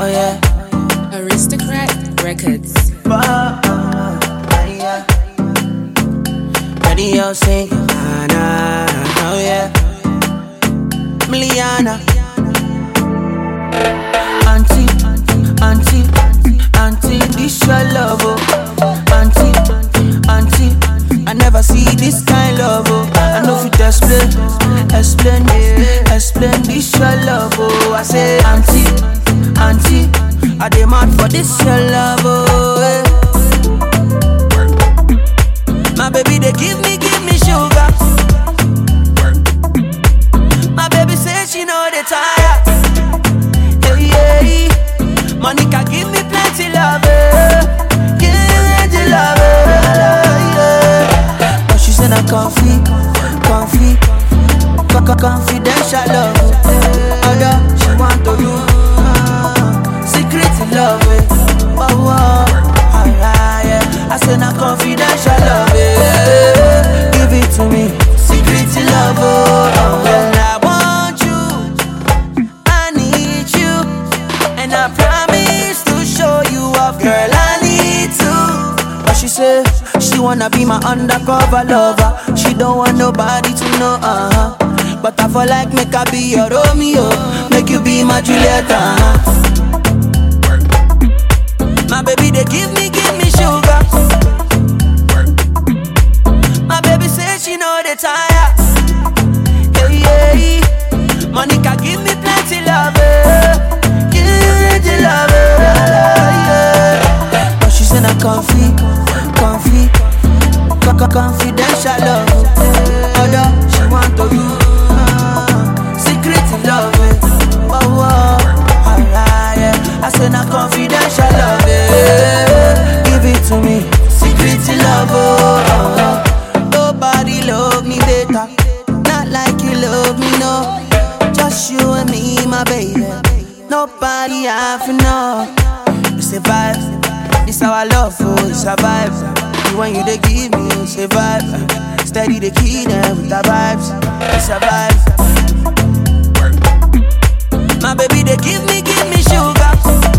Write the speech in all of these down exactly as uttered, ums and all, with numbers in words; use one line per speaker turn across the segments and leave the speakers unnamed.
oh yeah.
Aristocrat Records.
Oh, yeah. Radio sing, nah, nah, oh yeah. Miliana. Auntie, auntie, auntie, this your love, oh. Auntie, auntie, I never see this kind of love, oh. I know if you explain, explain, explain this your love, oh. I say auntie, auntie, I demand for this your love, oh. eh. My baby, they give me, give me sugar. My baby says she know they tired. Hey, hey. Monica, give me plenty love, eh. Give me plenty love, eh. yeah. But she said I'm comfy, comfy, co- confidential love. Other, she want to do uh, secret love, eh. oh, oh. Ah, yeah. I said I'm confidential love, eh. Give it to me, secret love, oh, oh. Well, I want you, I need you, and I promise to show you off, girl, I need to. But she said she wanna be my undercover lover. She don't want nobody to know, uh-huh. But I feel like make her be your Romeo, make you be my Juliet, uh-huh. My baby, they give me, give me sugar. My baby says she know they tired. Hey, hey. Monica, give me plenty love, eh. Give me plenty love, eh. yeah. But she said I'm comfy, comfy, co- co- confidential love. Other, she want to do uh, secret love, eh. oh, oh. Ah, yeah. I said I'm confidential love, eh. Give it to me, secret love, oh, oh. Nobody love me better, not like you love me, no. Just you and me, my baby. Nobody have to know. It's a vibe, it's our love, oh, it's a vibe. You when you they give me, it's a vibe. Steady the key there with the vibes, it's a vibe. My baby, they give me, give me sugar.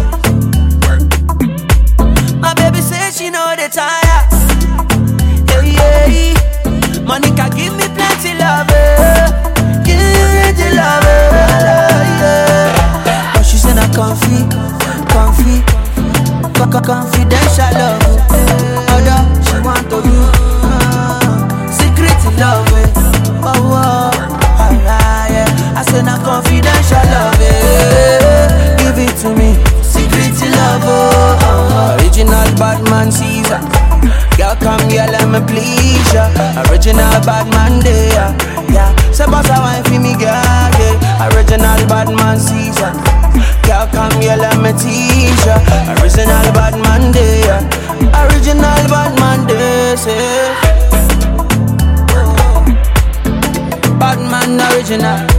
My baby says she know they tired. Hey, hey. Monica, give me plenty love, eh. Give me plenty love, eh. yeah. But she said I'm comfy, comfy, co- co- confidential love. Other, she want to do uh, secret love, eh. oh, oh. Ah, yeah. I said I'm confidential love, eh. Give it to me, secret love, oh, oh. Original Batman Caesar. Girl, come here, let me please ya. Original bad man there, yeah. Say boss a wine for me, girl, yeah. Original bad man Caesar. Girl, come here, let me teach ya. Original bad man there, original bad man there, say. Bad man original.